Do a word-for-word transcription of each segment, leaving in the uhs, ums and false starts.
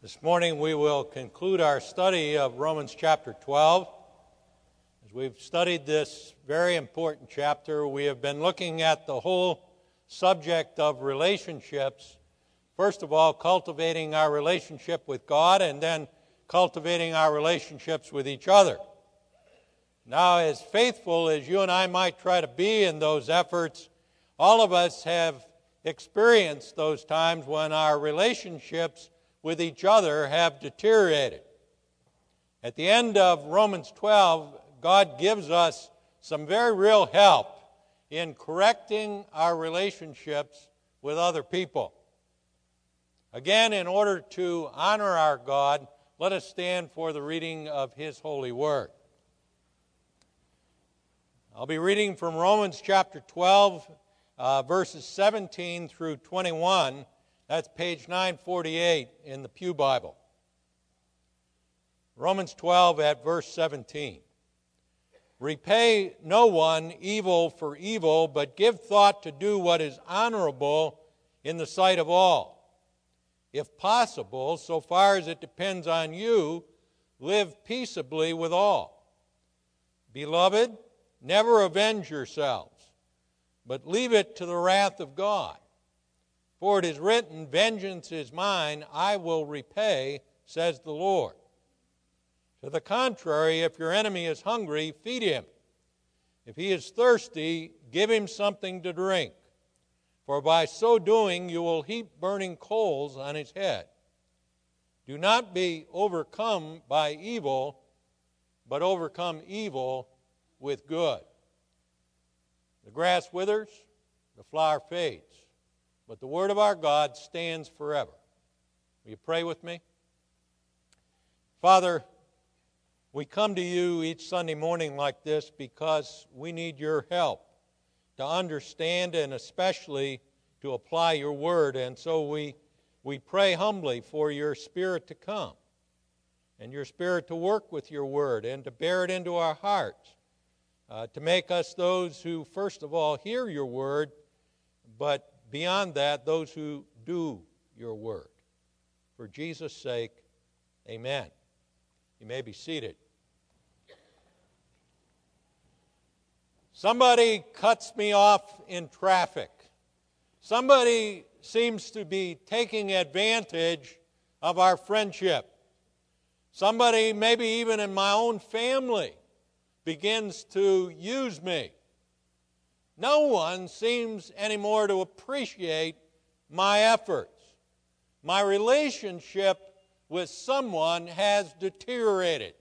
This morning we will conclude our study of Romans chapter twelve. As we've studied this very important chapter, we have been looking at the whole subject of relationships. First of all, cultivating our relationship with God, and then cultivating our relationships with each other. Now, as faithful as you and I might try to be in those efforts, all of us have experienced those times when our relationships with each other have deteriorated. At the end of Romans twelve, God gives us some very real help in correcting our relationships with other people. Again, in order to honor our God, let us stand for the reading of His holy word. I'll be reading from Romans chapter twelve, uh, verses seventeen through twenty-one. That's page nine forty-eight in the Pew Bible. Romans twelve at verse seventeen. Repay no one evil for evil, but give thought to do what is honorable in the sight of all. If possible, so far as it depends on you, live peaceably with all. Beloved, never avenge yourselves, but leave it to the wrath of God. For it is written, vengeance is mine, I will repay, says the Lord. To the contrary, if your enemy is hungry, feed him. If he is thirsty, give him something to drink. For by so doing you will heap burning coals on his head. Do not be overcome by evil, but overcome evil with good. The grass withers, the flower fades, but the word of our God stands forever. Will you pray with me? Father, we come to you each Sunday morning like this because we need your help to understand and especially to apply your word. And so we, we pray humbly for your Spirit to come and your Spirit to work with your word and to bear it into our hearts, uh, to make us those who, first of all, hear your word, but beyond that, those who do your word. For Jesus' sake, amen. You may be seated. Somebody cuts me off in traffic. Somebody seems to be taking advantage of our friendship. Somebody, maybe even in my own family, begins to use me. No one seems anymore to appreciate my efforts. My relationship with someone has deteriorated.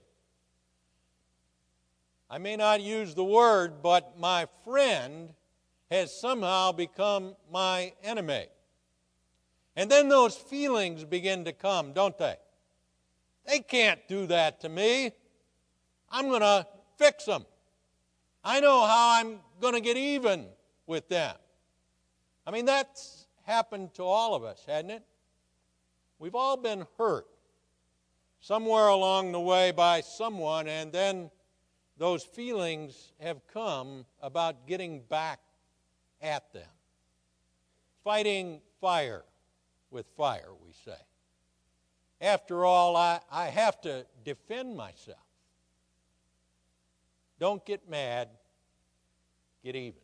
I may not use the word, but my friend has somehow become my enemy. And then those feelings begin to come, don't they? They can't do that to me. I'm going to fix them. I know how I'm going to get even with them. I mean, that's happened to all of us, hasn't it? We've all been hurt somewhere along the way by someone, and then those feelings have come about getting back at them. Fighting fire with fire, we say. After all, I, I have to defend myself. Don't get mad, get even.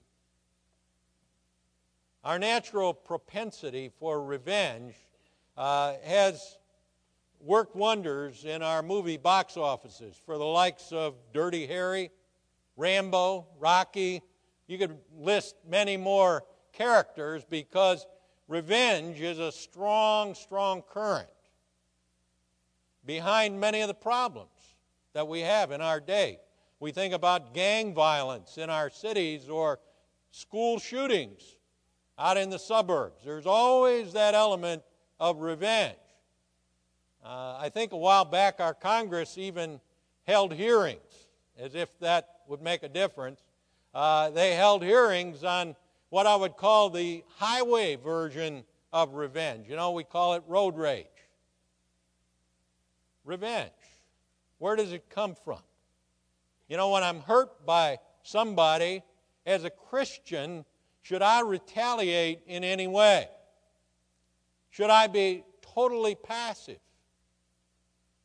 Our natural propensity for revenge uh, has worked wonders in our movie box offices for the likes of Dirty Harry, Rambo, Rocky. You could list many more characters because revenge is a strong, strong current behind many of the problems that we have in our day. We think about gang violence in our cities or school shootings out in the suburbs. There's always that element of revenge. Uh, I think a while back our Congress even held hearings, as if that would make a difference. Uh, they held hearings on what I would call the highway version of revenge. You know, we call it road rage. Revenge. Where does it come from? You know, when I'm hurt by somebody, as a Christian, should I retaliate in any way? Should I be totally passive?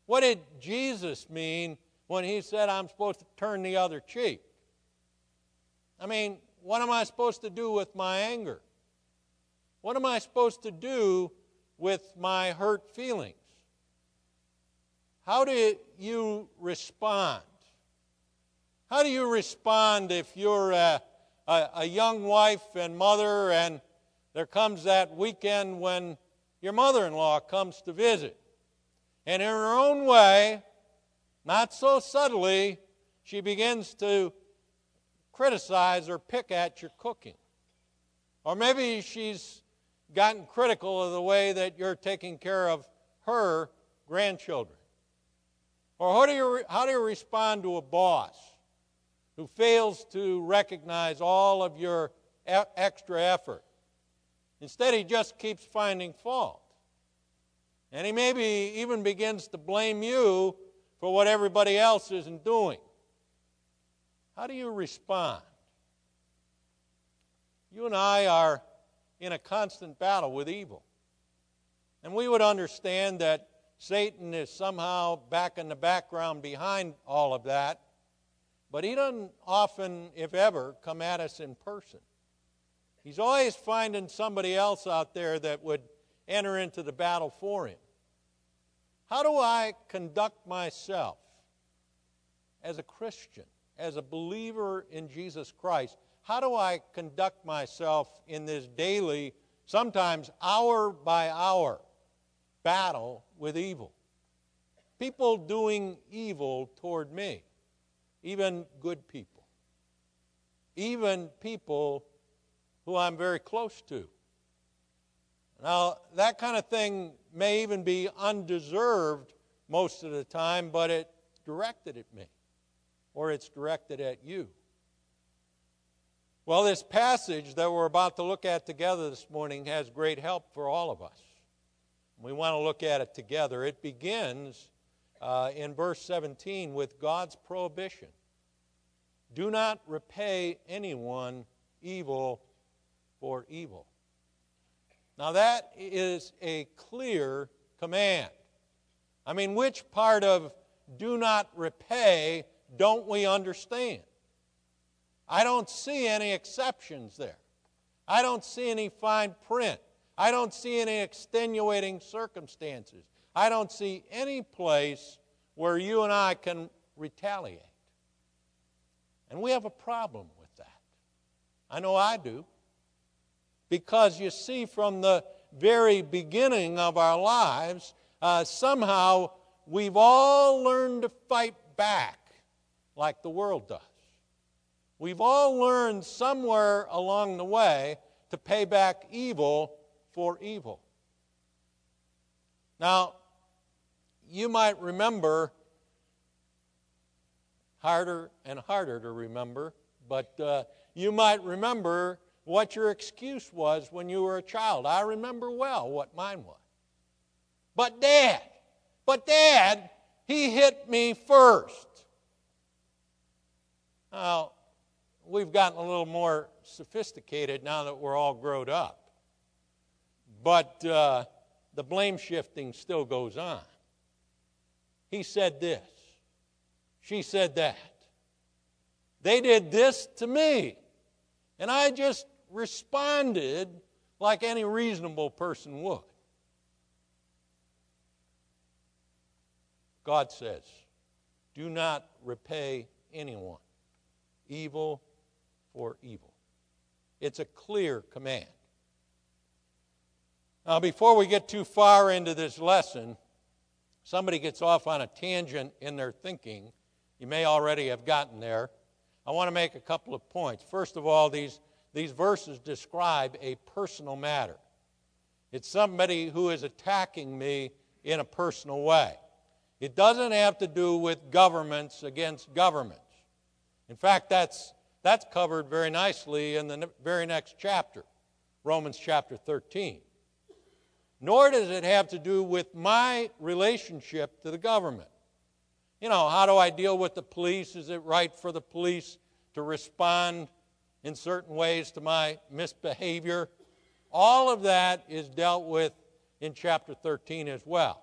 What did Jesus mean when he said I'm supposed to turn the other cheek? I mean, what am I supposed to do with my anger? What am I supposed to do with my hurt feelings? How do you respond? How do you respond if you're a, a, a young wife and mother, and there comes that weekend when your mother-in-law comes to visit? And in her own way, not so subtly, she begins to criticize or pick at your cooking. Or maybe she's gotten critical of the way that you're taking care of her grandchildren. Or how do you, how do you respond to a boss who fails to recognize all of your e- extra effort? Instead, he just keeps finding fault. And he maybe even begins to blame you for what everybody else isn't doing. How do you respond? You and I are in a constant battle with evil. And we would understand that Satan is somehow back in the background behind all of that, but he doesn't often, if ever, come at us in person. He's always finding somebody else out there that would enter into the battle for him. How do I conduct myself as a Christian, as a believer in Jesus Christ? How do I conduct myself in this daily, sometimes hour by hour, battle with evil? People doing evil toward me, even good people, even people who I'm very close to. Now, that kind of thing may even be undeserved most of the time, but it's directed at me, or it's directed at you. Well, this passage that we're about to look at together this morning has great help for all of us. We want to look at it together. It begins uh, in verse seventeen with God's prohibition. Do not repay anyone evil for evil. Now that is a clear command. I mean, which part of do not repay don't we understand? I don't see any exceptions there. I don't see any fine print. I don't see any extenuating circumstances. I don't see any place where you and I can retaliate. And we have a problem with that. I know I do. Because you see, from the very beginning of our lives, uh, somehow we've all learned to fight back like the world does. We've all learned somewhere along the way to pay back evil for evil. Now, you might remember, harder and harder to remember, but uh, you might remember what your excuse was when you were a child. I remember well what mine was. But Dad, but Dad, he hit me first. Now, we've gotten a little more sophisticated now that we're all grown up. But uh, the blame shifting still goes on. He said this. She said that. They did this to me. And I just responded like any reasonable person would. God says, do not repay anyone evil for evil. It's a clear command. Now, before we get too far into this lesson, somebody gets off on a tangent in their thinking. You may already have gotten there. I want to make a couple of points. First of all, these, these verses describe a personal matter. It's somebody who is attacking me in a personal way. It doesn't have to do with governments against governments. In fact, that's, that's covered very nicely in the very next chapter, Romans chapter thirteen. Nor does it have to do with my relationship to the government. You know, how do I deal with the police? Is it right for the police to respond in certain ways to my misbehavior? All of that is dealt with in chapter thirteen as well.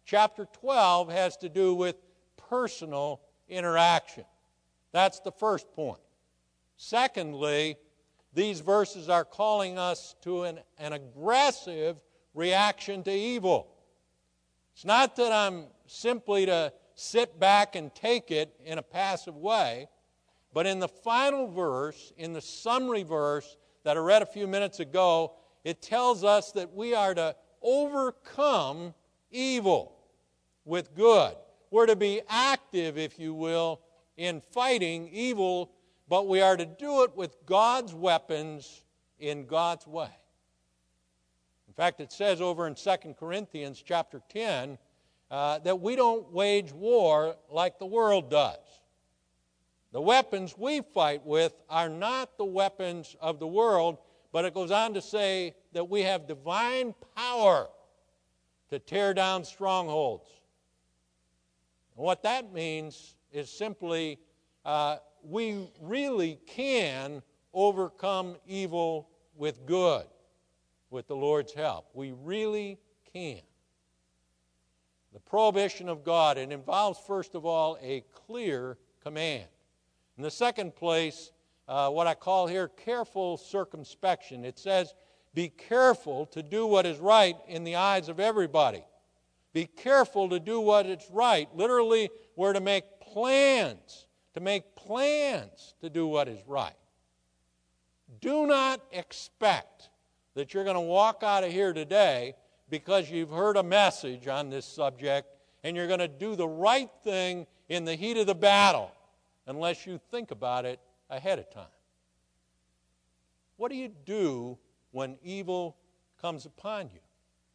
chapter twelve has to do with personal interaction. That's the first point. Secondly, these verses are calling us to an, an aggressive reaction to evil. It's not that I'm simply to sit back and take it in a passive way, but in the final verse, in the summary verse that I read a few minutes ago, it tells us that we are to overcome evil with good. We're to be active, if you will, in fighting evil, but we are to do it with God's weapons in God's way. In fact, it says over in Second Corinthians chapter ten uh, that we don't wage war like the world does. The weapons we fight with are not the weapons of the world, but it goes on to say that we have divine power to tear down strongholds. And what that means is simply uh, we really can overcome evil with good, with the Lord's help. We really can. The prohibition of God, it involves, first of all, a clear command. In the second place, uh, what I call here careful circumspection. It says, be careful to do what is right in the eyes of everybody. Be careful to do what is right. Literally, we're to make plans, to make plans to do what is right. Do not expect that you're going to walk out of here today because you've heard a message on this subject and you're going to do the right thing in the heat of the battle unless you think about it ahead of time. What do you do when evil comes upon you?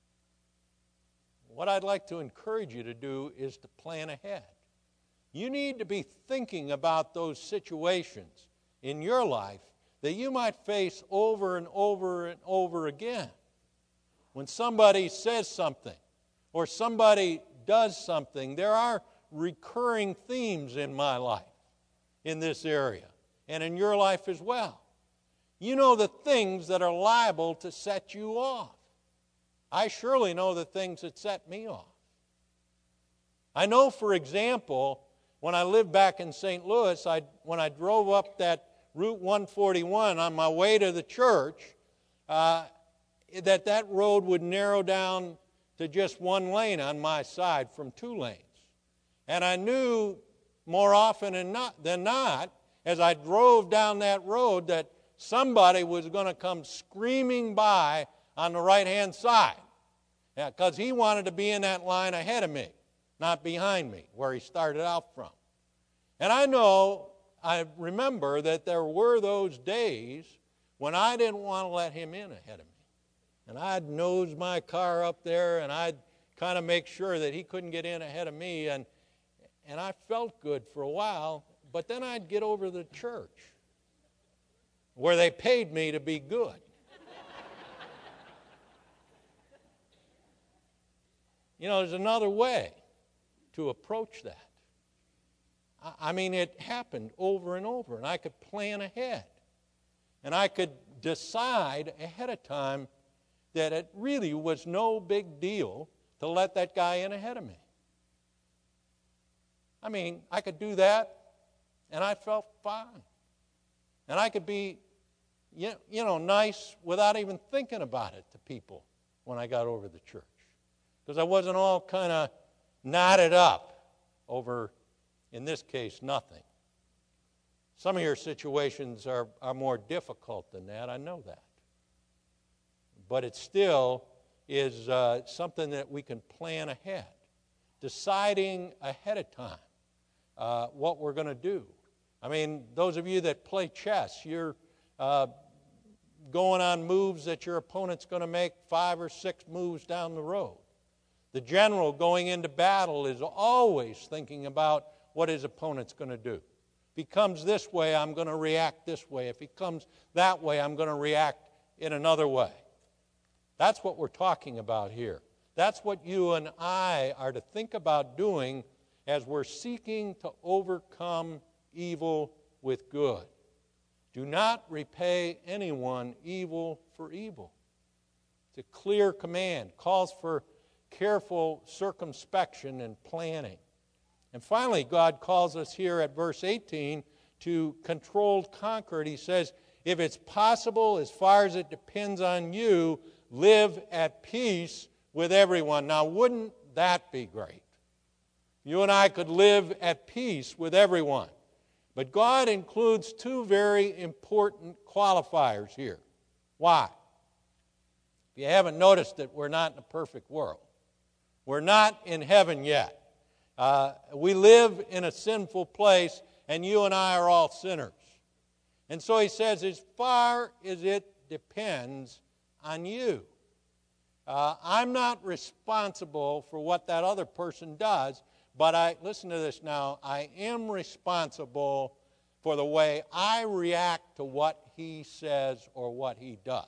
What I'd like to encourage you to do is to plan ahead. You need to be thinking about those situations in your life that you might face over and over and over again. When somebody says something or somebody does something, there are recurring themes in my life in this area and in your life as well. You know the things that are liable to set you off. I surely know the things that set me off. I know, for example, when I lived back in Saint Louis, I, when I drove up that Route one forty-one on my way to the church, uh, that that road would narrow down to just one lane on my side from two lanes. And I knew more often than not, than not as I drove down that road, that somebody was going to come screaming by on the right-hand side, because he wanted to be in that line ahead of me, not behind me, where he started out from. And I know, I remember that there were those days when I didn't want to let him in ahead of me. And I'd nose my car up there, and I'd kind of make sure that he couldn't get in ahead of me, and, and I felt good for a while, but then I'd get over to the church, where they paid me to be good. You know, there's another way to approach that. I mean, it happened over and over, and I could plan ahead. And I could decide ahead of time that it really was no big deal to let that guy in ahead of me. I mean, I could do that, and I felt fine. And I could be, you know, nice without even thinking about it to people when I got over the church. Because I wasn't all kind of knotted up over, in this case, nothing. Some of your situations are, are more difficult than that, I know that. But it still is uh, something that we can plan ahead, deciding ahead of time uh, what we're going to do. I mean, those of you that play chess, you're uh, going on moves that your opponent's going to make five or six moves down the road. The general going into battle is always thinking about what his opponent's going to do. If he comes this way, I'm going to react this way. If he comes that way, I'm going to react in another way. That's what we're talking about here. That's what you and I are to think about doing as we're seeking to overcome evil with good. Do not repay anyone evil for evil. It's a clear command. Calls for careful circumspection and planning. And finally, God calls us here at verse eighteen to controlled concord. He says, if it's possible, as far as it depends on you, live at peace with everyone. Now, wouldn't that be great? You and I could live at peace with everyone. But God includes two very important qualifiers here. Why? If you haven't noticed it, we're not in a perfect world. We're not in heaven yet. Uh, we live in a sinful place, and you and I are all sinners. And so he says, as far as it depends on you. Uh, I'm not responsible for what that other person does, but I, listen to this now, I am responsible for the way I react to what he says or what he does.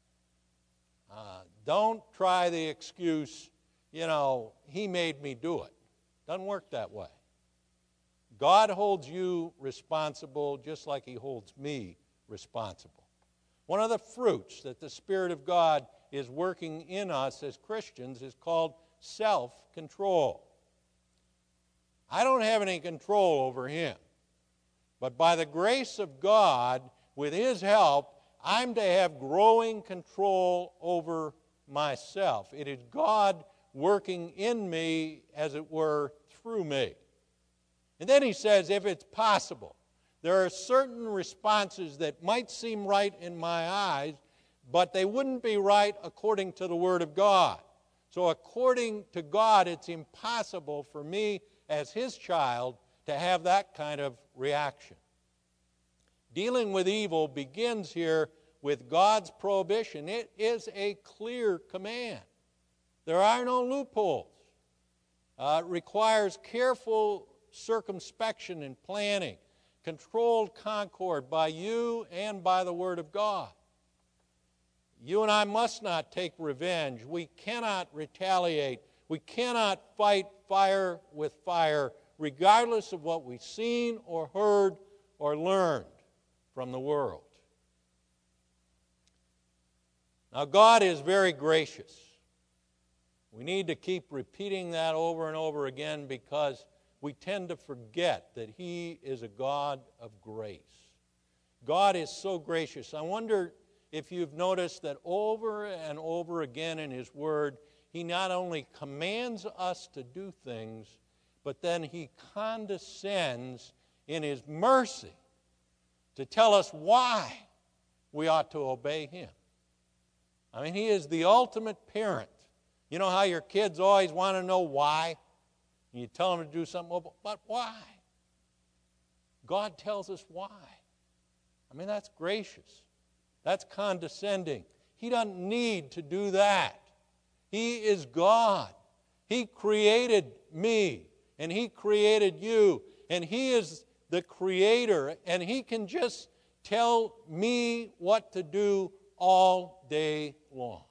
Uh, don't try the excuse, you know, he made me do it. Doesn't work that way. God holds you responsible just like he holds me responsible. One of the fruits that the Spirit of God is working in us as Christians is called self-control. I don't have any control over him. But by the grace of God, with his help, I'm to have growing control over myself. It is God working in me, as it were, through me. And then he says, if it's possible, there are certain responses that might seem right in my eyes, but they wouldn't be right according to the Word of God. So according to God, it's impossible for me as his child to have that kind of reaction. Dealing with evil begins here with God's prohibition. It is a clear command. There are no loopholes. Uh, it requires careful circumspection and planning, controlled concord by you and by the Word of God. You and I must not take revenge. We cannot retaliate. We cannot fight fire with fire, regardless of what we've seen or heard or learned from the world. Now, God is very gracious. We need to keep repeating that over and over again because we tend to forget that he is a God of grace. God is so gracious. I wonder if you've noticed that over and over again in his word, he not only commands us to do things, but then he condescends in his mercy to tell us why we ought to obey him. I mean, he is the ultimate parent. You know how your kids always want to know why? And you tell them to do something, well, but why? God tells us why. I mean, that's gracious. That's condescending. He doesn't need to do that. He is God. He created me, and he created you, and he is the creator, and he can just tell me what to do all day long.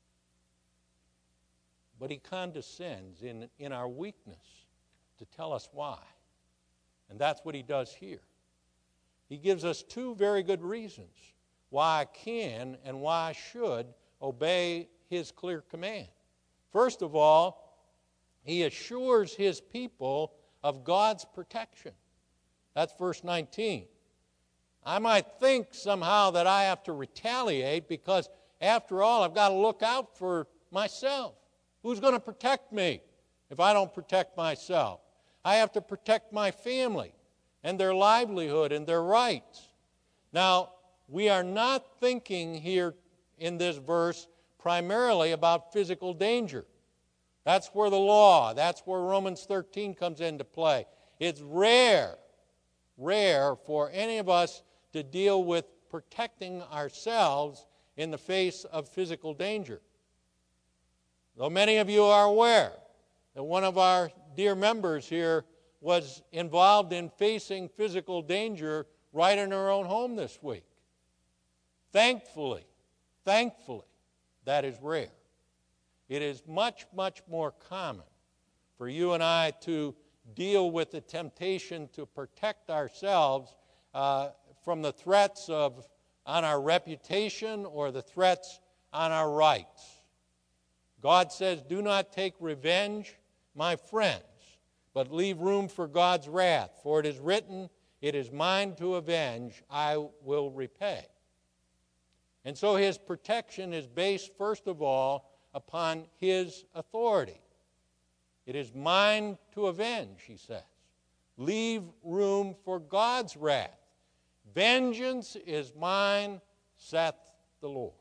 But he condescends in, in our weakness to tell us why. And that's what he does here. He gives us two very good reasons why I can and why I should obey his clear command. First of all, he assures his people of God's protection. That's verse nineteen. I might think somehow that I have to retaliate because, after all, I've got to look out for myself. Who's going to protect me if I don't protect myself? I have to protect my family and their livelihood and their rights. Now, we are not thinking here in this verse primarily about physical danger. That's where the law, that's where Romans thirteen comes into play. It's rare, rare for any of us to deal with protecting ourselves in the face of physical danger. Though many of you are aware that one of our dear members here was involved in facing physical danger right in her own home this week. Thankfully, thankfully, that is rare. It is much, much more common for you and I to deal with the temptation to protect ourselves uh, from the threats of on our reputation or the threats on our rights. God says, do not take revenge, my friends, but leave room for God's wrath. For it is written, it is mine to avenge, I will repay. And so his protection is based, first of all, upon his authority. It is mine to avenge, he says. Leave room for God's wrath. Vengeance is mine, saith the Lord.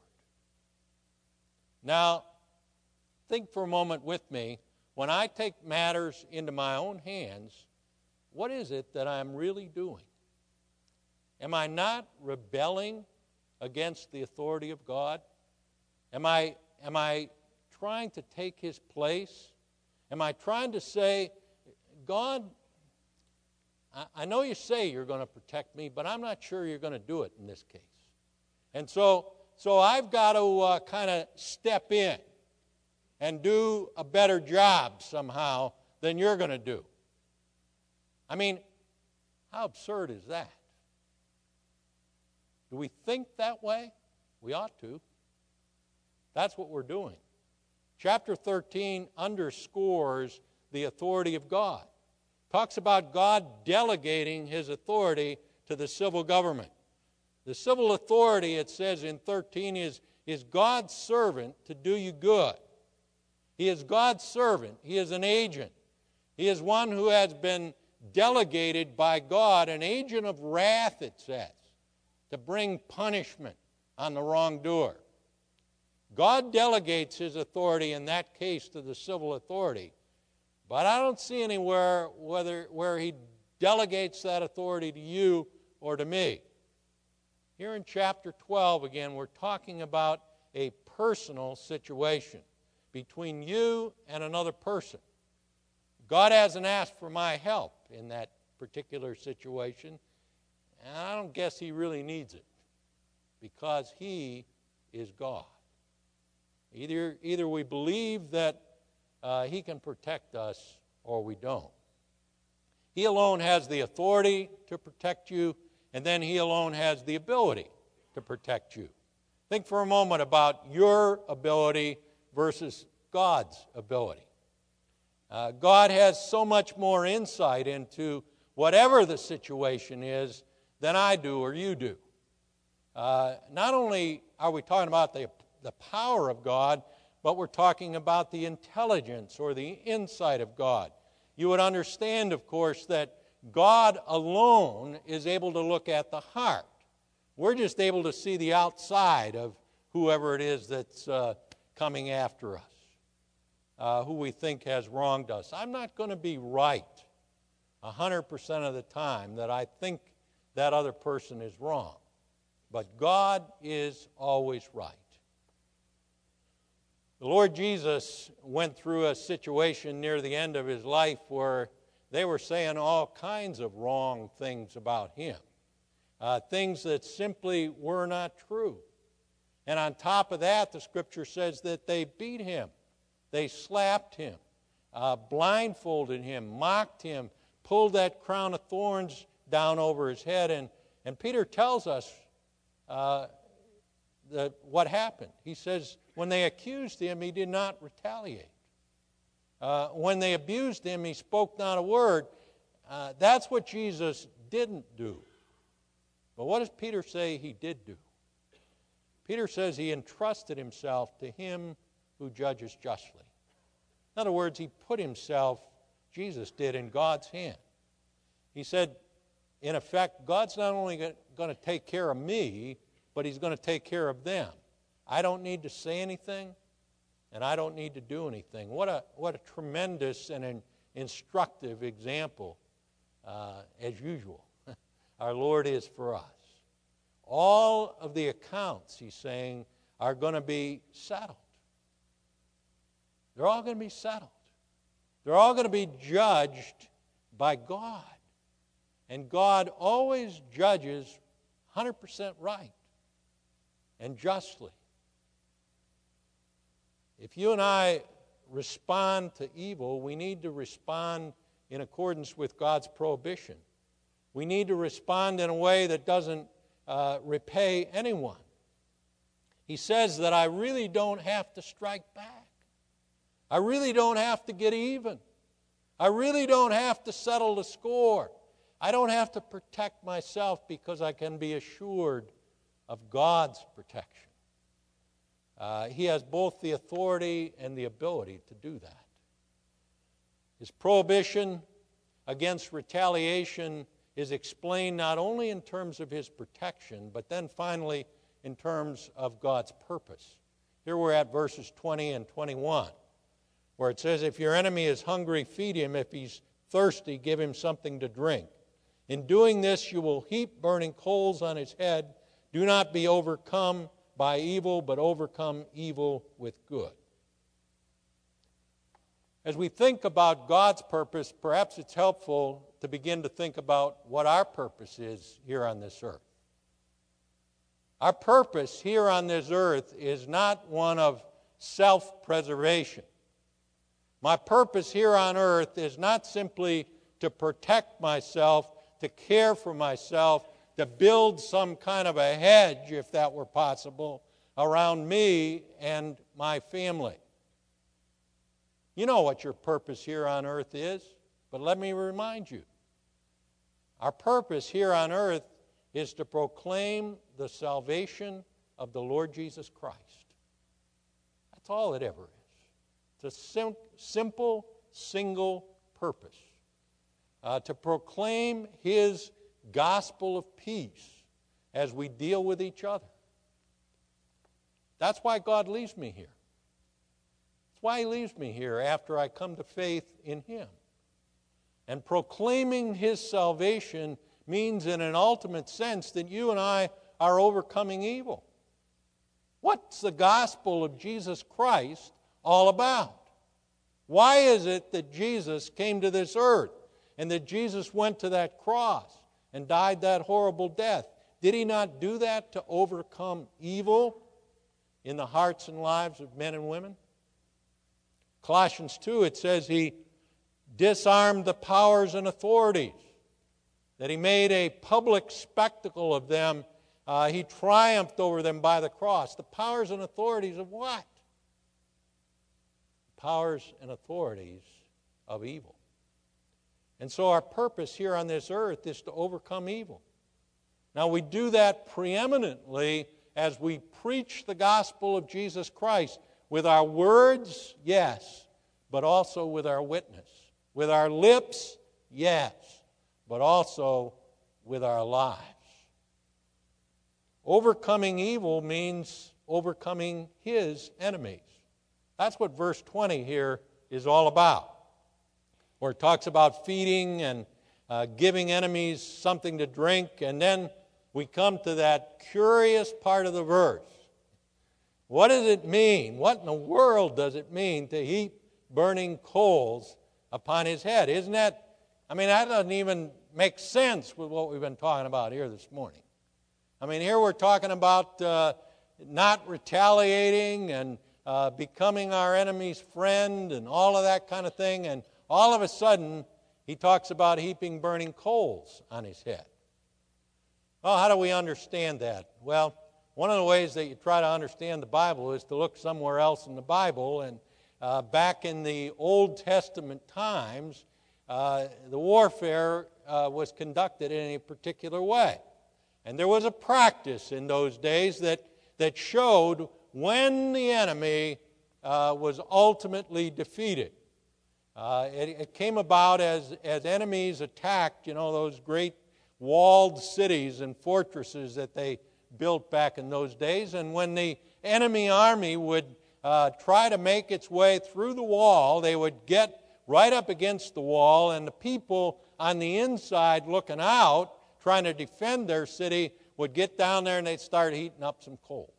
Now, think for a moment with me. When I take matters into my own hands, what is it that I'm really doing? Am I not rebelling against the authority of God? Am I, am I trying to take his place? Am I trying to say, God, I, I know you say you're going to protect me, but I'm not sure you're going to do it in this case. And so, so I've got to uh, kind of step in and do a better job somehow than you're going to do. I mean, how absurd is that? Do we think that way? We ought to. That's what we're doing. Chapter thirteen underscores the authority of God. Talks about God delegating his authority to the civil government. The civil authority, it says in thirteen, is, is God's servant to do you good. He is God's servant. He is an agent. He is one who has been delegated by God, an agent of wrath, it says, to bring punishment on the wrongdoer. God delegates his authority in that case to the civil authority, but I don't see anywhere whether, where he delegates that authority to you or to me. Here in chapter twelve, again, we're talking about a personal situation between you and another person. God hasn't asked for my help in that particular situation, and I don't guess he really needs it because he is God. Either, either we believe that uh, he can protect us or we don't. He alone has the authority to protect you, and then he alone has the ability to protect you. Think for a moment about your ability versus God's ability. Uh, God has so much more insight into whatever the situation is than I do or you do. Uh, not only are we talking about the, the power of God, but we're talking about the intelligence or the insight of God. You would understand, of course, that God alone is able to look at the heart. We're just able to see the outside of whoever it is that's uh, coming after us, uh, who we think has wronged us. I'm not going to be right one hundred percent of the time that I think that other person is wrong. But God is always right. The Lord Jesus went through a situation near the end of his life where they were saying all kinds of wrong things about him, uh, things that simply were not true. And on top of that, the Scripture says that they beat him, they slapped him, uh, blindfolded him, mocked him, pulled that crown of thorns down over his head. And, and Peter tells us uh, that what happened. He says, when they accused him, he did not retaliate. Uh, when they abused him, he spoke not a word. Uh, that's what Jesus didn't do. But what does Peter say he did do? Peter says he entrusted himself to him who judges justly. In other words, he put himself, Jesus did, in God's hand. He said, in effect, God's not only going to take care of me, but he's going to take care of them. I don't need to say anything, and I don't need to do anything. What a, what a tremendous and an instructive example, uh, as usual, our Lord is for us. All of the accounts, he's saying, are going to be settled. They're all going to be settled. They're all going to be judged by God. And God always judges one hundred percent right and justly. If you and I respond to evil, we need to respond in accordance with God's prohibition. We need to respond in a way that doesn't uh, repay anyone. He says that I really don't have to strike back. I really don't have to get even. I really don't have to settle the score. I don't have to protect myself because I can be assured of God's protection. Uh, he has both the authority and the ability to do that. His prohibition against retaliation is explained not only in terms of his protection, but then finally in terms of God's purpose. Here we're at verses twenty and twenty-one, where it says, if your enemy is hungry, feed him. If he's thirsty, give him something to drink. In doing this, you will heap burning coals on his head. Do not be overcome by evil, but overcome evil with good. As we think about God's purpose, perhaps it's helpful to begin to think about what our purpose is here on this earth. Our purpose here on this earth is not one of self-preservation. My purpose here on earth is not simply to protect myself, to care for myself, to build some kind of a hedge, if that were possible, around me and my family. You know what your purpose here on earth is, but let me remind you. Our purpose here on earth is to proclaim the salvation of the Lord Jesus Christ. That's all it ever is. It's a sim- simple, single purpose. Uh, to proclaim His gospel of peace as we deal with each other. That's why God leaves me here. That's why He leaves me here after I come to faith in Him. And proclaiming His salvation means in an ultimate sense that you and I are overcoming evil. What's the gospel of Jesus Christ all about? Why is it that Jesus came to this earth and that Jesus went to that cross and died that horrible death? Did He not do that to overcome evil in the hearts and lives of men and women? Colossians two, it says He disarmed the powers and authorities, that He made a public spectacle of them. Uh, he triumphed over them by the cross. The powers and authorities of what? Powers and authorities of evil. And so our purpose here on this earth is to overcome evil. Now we do that preeminently as we preach the gospel of Jesus Christ with our words, yes, but also with our witness. With our lips, yes, but also with our lives. Overcoming evil means overcoming His enemies. That's what verse twenty here is all about, where it talks about feeding and uh, giving enemies something to drink, and then we come to that curious part of the verse. What does it mean? What in the world does it mean to heap burning coals upon his head? Isn't that, I mean, that doesn't even make sense with what we've been talking about here this morning. I mean, here we're talking about uh, not retaliating and uh, becoming our enemy's friend and all of that kind of thing, and all of a sudden, he talks about heaping burning coals on his head. Well, how do we understand that? Well, one of the ways that you try to understand the Bible is to look somewhere else in the Bible, and uh, back in the Old Testament times, uh, the warfare uh, was conducted in a particular way. And there was a practice in those days that, that showed when the enemy uh, was ultimately defeated. Uh, it, it came about as, as enemies attacked, you know, those great walled cities and fortresses that they built back in those days. And when the enemy army would uh, try to make its way through the wall, they would get right up against the wall, and the people on the inside looking out, trying to defend their city, would get down there and they'd start heating up some coals.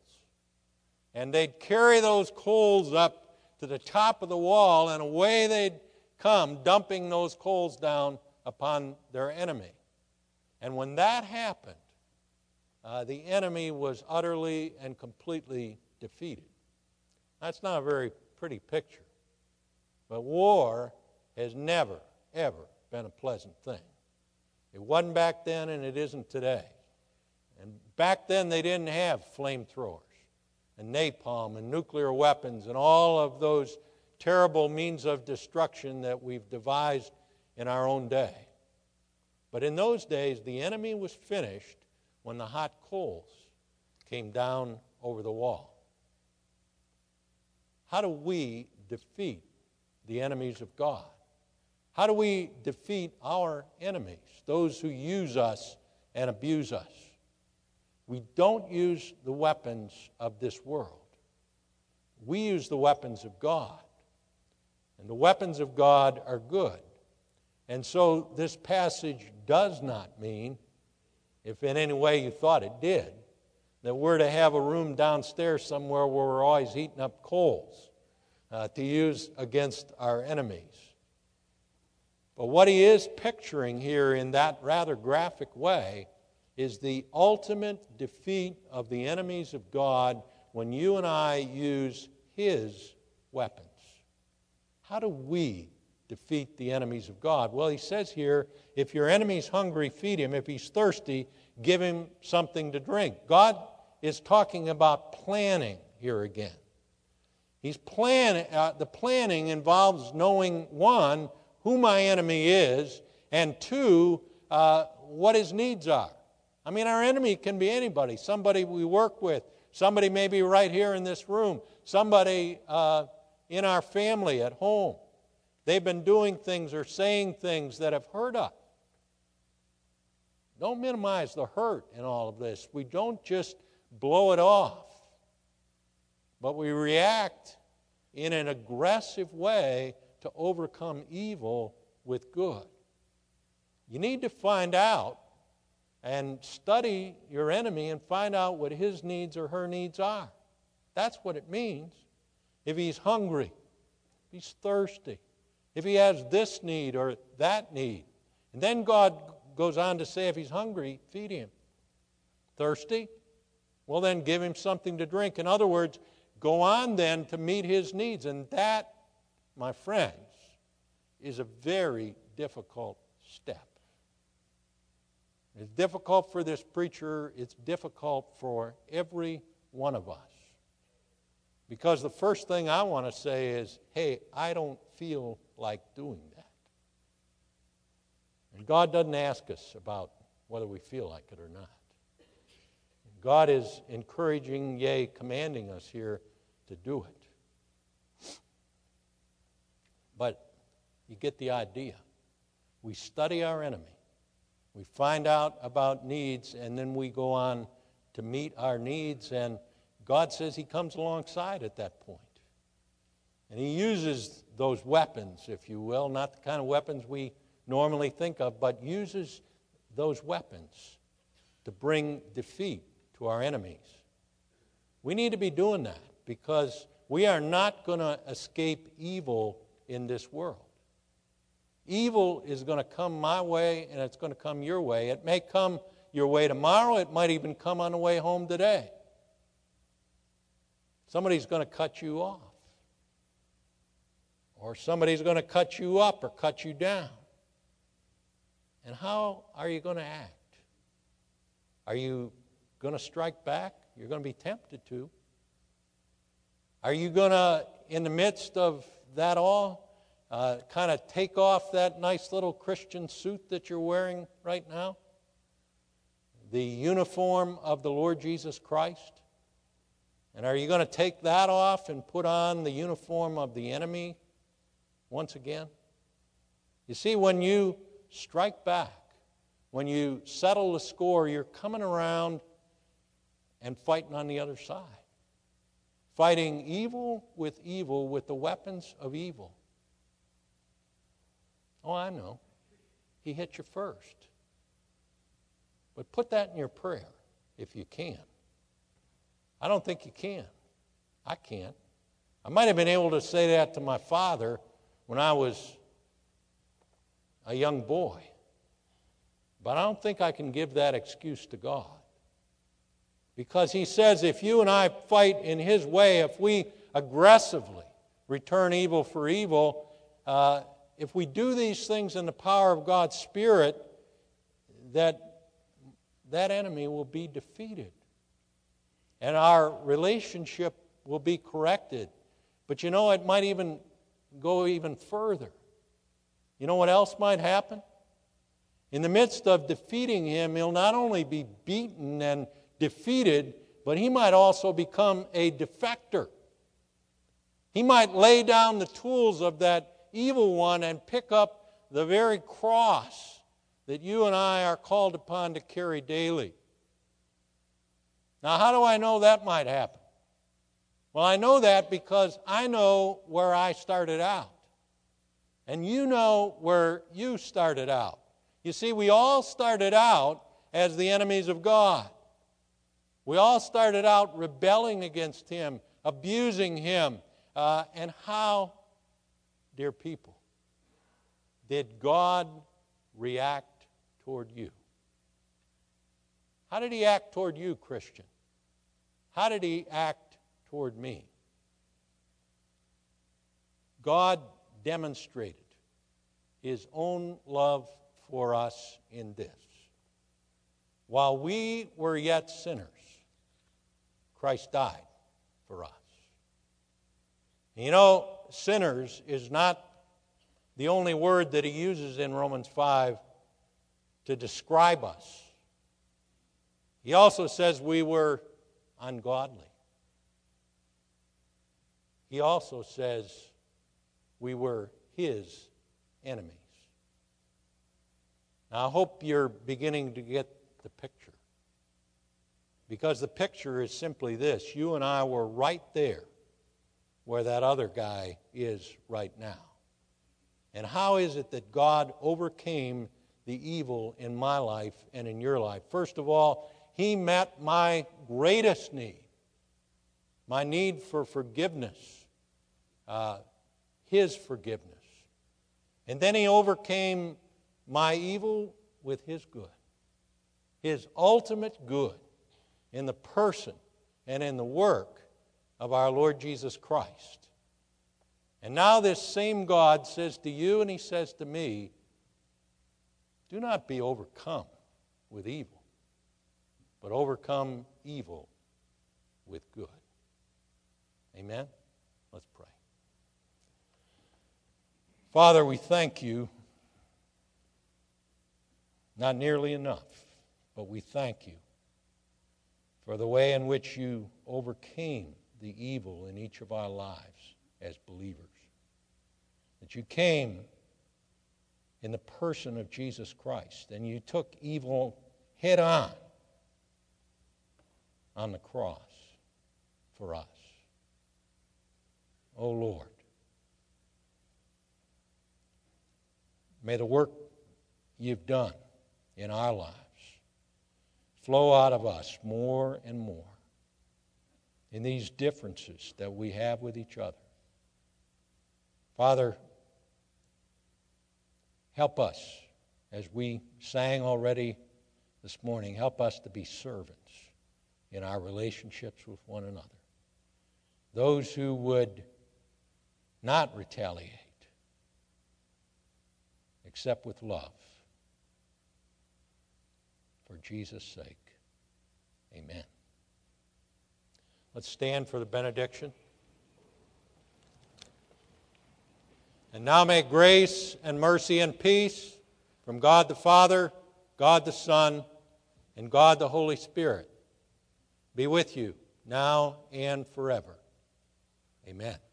And they'd carry those coals up to the top of the wall, and away they'd come, dumping those coals down upon their enemy. And when that happened, uh, the enemy was utterly and completely defeated. That's not a very pretty picture. But war has never, ever been a pleasant thing. It wasn't back then, and it isn't today. And back then they didn't have flamethrowers and napalm and nuclear weapons and all of those terrible means of destruction that we've devised in our own day. But in those days, the enemy was finished when the hot coals came down over the wall. How do we defeat the enemies of God? How do we defeat our enemies, those who use us and abuse us? We don't use the weapons of this world. We use the weapons of God. And the weapons of God are good. And so this passage does not mean, if in any way you thought it did, that we're to have a room downstairs somewhere where we're always heating up coals uh, to use against our enemies. But what he is picturing here in that rather graphic way is the ultimate defeat of the enemies of God when you and I use his weapons. How do we defeat the enemies of God? Well, he says here, if your enemy's hungry, feed him. If he's thirsty, give him something to drink. God is talking about planning here again. He's plan, uh, the planning involves knowing, one, who my enemy is, and two, uh, what his needs are. I mean, our enemy can be anybody, somebody we work with, somebody maybe right here in this room, somebody uh, in our family at home. They've been doing things or saying things that have hurt us. Don't minimize the hurt in all of this. We don't just blow it off, but we react in an aggressive way to overcome evil with good. You need to find out and study your enemy and find out what his needs or her needs are. That's what it means. If he's hungry, if he's thirsty, if he has this need or that need. And then God goes on to say, if he's hungry, feed him. Thirsty? Well, then give him something to drink. In other words, go on then to meet his needs. And that, my friends, is a very difficult step. It's difficult for this preacher. It's difficult for every one of us. Because the first thing I want to say is, hey, I don't feel like doing that. And God doesn't ask us about whether we feel like it or not. God is encouraging, yea, commanding us here to do it. But you get the idea. We study our enemy. We find out about needs, and then we go on to meet our needs, and God says he comes alongside at that point. And he uses those weapons, if you will, not the kind of weapons we normally think of, but uses those weapons to bring defeat to our enemies. We need to be doing that because we are not going to escape evil in this world. Evil is going to come my way and it's going to come your way. It may come your way tomorrow. It might even come on the way home today. Somebody's going to cut you off. Or somebody's going to cut you up or cut you down. And how are you going to act? Are you going to strike back? You're going to be tempted to. Are you going to, in the midst of that all, uh, kind of take off that nice little Christian suit that you're wearing right now? The uniform of the Lord Jesus Christ? And are you going to take that off and put on the uniform of the enemy once again? You see, when you strike back, when you settle the score, you're coming around and fighting on the other side. Fighting evil with evil with the weapons of evil. Oh, I know. He hit you first. But put that in your prayer if you can. I don't think you can. I can't. I might have been able to say that to my father when I was a young boy. But I don't think I can give that excuse to God. Because he says if you and I fight in his way, if we aggressively return evil for evil, uh, if we do these things in the power of God's Spirit, that that enemy will be defeated. And our relationship will be corrected. But you know, it might even go even further. You know what else might happen? In the midst of defeating him, he'll not only be beaten and defeated, but he might also become a defector. He might lay down the tools of that evil one and pick up the very cross that you and I are called upon to carry daily. Now, how do I know that might happen? Well, I know that because I know where I started out. And you know where you started out. You see, we all started out as the enemies of God. We all started out rebelling against him, abusing him. Uh, and how, dear people, did God react toward you? How did he act toward you, Christian? How did he act toward me? God demonstrated his own love for us in this. While we were yet sinners, Christ died for us. You know, sinners is not the only word that he uses in Romans five to describe us. He also says we were ungodly. He also says we were his enemies. Now, I hope you're beginning to get the picture. Because the picture is simply this. You and I were right there where that other guy is right now. And how is it that God overcame the evil in my life and in your life? First of all, he met my greatest need, my need for forgiveness, uh, his forgiveness. And then he overcame my evil with his good, his ultimate good in the person and in the work of our Lord Jesus Christ. And now this same God says to you and he says to me, do not be overcome with evil, but overcome evil with good. Amen? Let's pray. Father, we thank you, not nearly enough, but we thank you for the way in which you overcame the evil in each of our lives as believers. That you came in the person of Jesus Christ and you took evil head on on the cross for us. Oh Lord, may the work you've done in our lives flow out of us more and more in these differences that we have with each other. Father, help us, as we sang already this morning, help us to be servants in our relationships with one another. Those who would not retaliate, except with love. For Jesus' sake, amen. Let's stand for the benediction. And now may grace and mercy and peace from God the Father, God the Son, and God the Holy Spirit be with you now and forever. Amen.